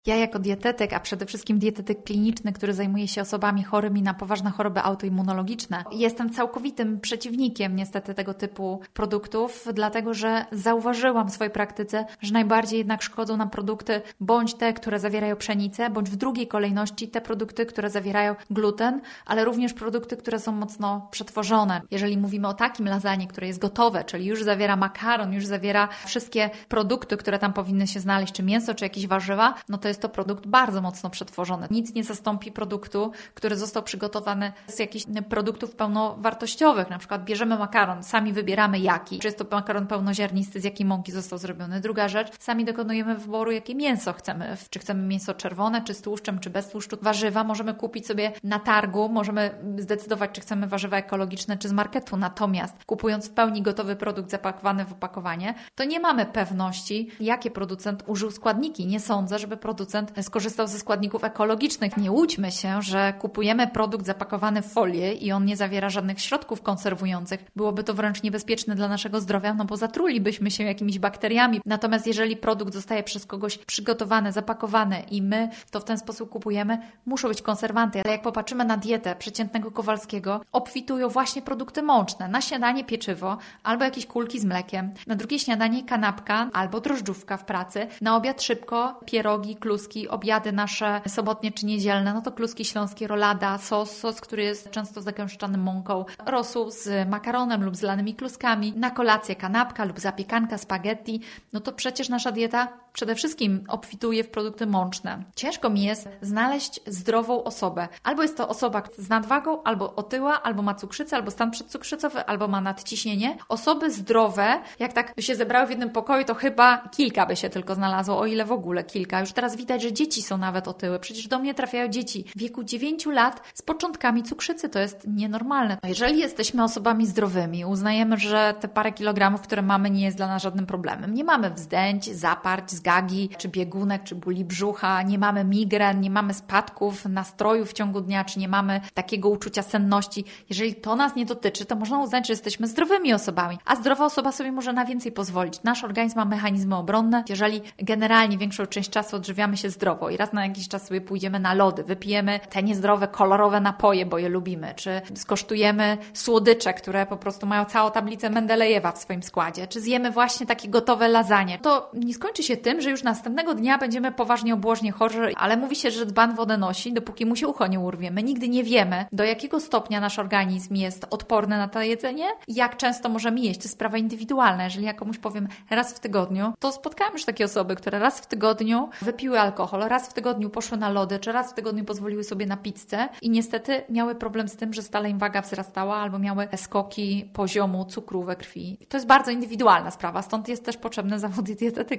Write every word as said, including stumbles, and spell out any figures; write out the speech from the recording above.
Ja jako dietetyk, a przede wszystkim dietetyk kliniczny, który zajmuje się osobami chorymi na poważne choroby autoimmunologiczne, jestem całkowitym przeciwnikiem niestety tego typu produktów, dlatego że zauważyłam w swojej praktyce, że najbardziej jednak szkodzą nam produkty bądź te, które zawierają pszenicę, bądź w drugiej kolejności te produkty, które zawierają gluten, ale również produkty, które są mocno przetworzone. Jeżeli mówimy o takim lasagne, które jest gotowe, czyli już zawiera makaron, już zawiera wszystkie produkty, które tam powinny się znaleźć, czy mięso, czy jakieś warzywa, no to jest to produkt bardzo mocno przetworzony. Nic nie zastąpi produktu, który został przygotowany z jakichś produktów pełnowartościowych. Na przykład bierzemy makaron, sami wybieramy jaki. Czy jest to makaron pełnoziarnisty, z jakiej mąki został zrobiony. Druga rzecz, sami dokonujemy wyboru, jakie mięso chcemy. Czy chcemy mięso czerwone, czy z tłuszczem, czy bez tłuszczu. Warzywa możemy kupić sobie na targu, możemy zdecydować, czy chcemy warzywa ekologiczne, czy z marketu. Natomiast kupując w pełni gotowy produkt zapakowany w opakowanie, to nie mamy pewności, jakie producent użył składniki. Nie sądzę, żeby producent skorzystał ze składników ekologicznych. Nie łudźmy się, że kupujemy produkt zapakowany w folię i on nie zawiera żadnych środków konserwujących. Byłoby to wręcz niebezpieczne dla naszego zdrowia, no bo zatrulibyśmy się jakimiś bakteriami. Natomiast jeżeli produkt zostaje przez kogoś przygotowany, zapakowany i my to w ten sposób kupujemy, muszą być konserwanty. Ale jak popatrzymy na dietę przeciętnego Kowalskiego, obfitują właśnie produkty mączne. Na śniadanie pieczywo albo jakieś kulki z mlekiem. Na drugie śniadanie kanapka albo drożdżówka w pracy. Na obiad szybko pierogi, kluski, obiady nasze sobotnie czy niedzielne, no to kluski śląskie, rolada, sos, sos, który jest często zagęszczany mąką, rosół z makaronem lub z lanymi kluskami, na kolację kanapka lub zapiekanka, spaghetti, no to przecież nasza dieta przede wszystkim obfituje w produkty mączne. Ciężko mi jest znaleźć zdrową osobę. Albo jest to osoba z nadwagą, albo otyła, albo ma cukrzycę, albo stan przedcukrzycowy, albo ma nadciśnienie. Osoby zdrowe, jak tak by się zebrały w jednym pokoju, to chyba kilka by się tylko znalazło, o ile w ogóle kilka. Już teraz widać, że dzieci są nawet otyłe. Przecież do mnie trafiają dzieci w wieku dziewięciu lat z początkami cukrzycy. To jest nienormalne. No jeżeli jesteśmy osobami zdrowymi, uznajemy, że te parę kilogramów, które mamy, nie jest dla nas żadnym problemem. Nie mamy wzdęć, zaparć, zgagi, czy biegunek, czy bóli brzucha, nie mamy migren, nie mamy spadków nastroju w ciągu dnia, czy nie mamy takiego uczucia senności. Jeżeli to nas nie dotyczy, to można uznać, że jesteśmy zdrowymi osobami. A zdrowa osoba sobie może na więcej pozwolić. Nasz organizm ma mechanizmy obronne. Jeżeli generalnie większą część czasu odżywiamy się zdrowo i raz na jakiś czas sobie pójdziemy na lody, wypijemy te niezdrowe, kolorowe napoje, bo je lubimy, czy skosztujemy słodycze, które po prostu mają całą tablicę Mendelejewa w swoim składzie, czy zjemy właśnie takie gotowe lasagne, to nie skończy się tym, że już następnego dnia będziemy poważnie obłożnie chorzy, ale mówi się, że dzban wodę nosi, dopóki mu się ucho nie urwie. My nigdy nie wiemy, do jakiego stopnia nasz organizm jest odporny na to jedzenie i jak często możemy jeść. To jest sprawa indywidualna. Jeżeli ja komuś powiem raz w tygodniu, to spotkałam już takie osoby, które raz w tygodniu wypiły alkohol, raz w tygodniu poszły na lody, czy raz w tygodniu pozwoliły sobie na pizzę i niestety miały problem z tym, że stale im waga wzrastała albo miały skoki poziomu cukru we krwi. To jest bardzo indywidualna sprawa, stąd jest też potrzebny zawód dietetyka.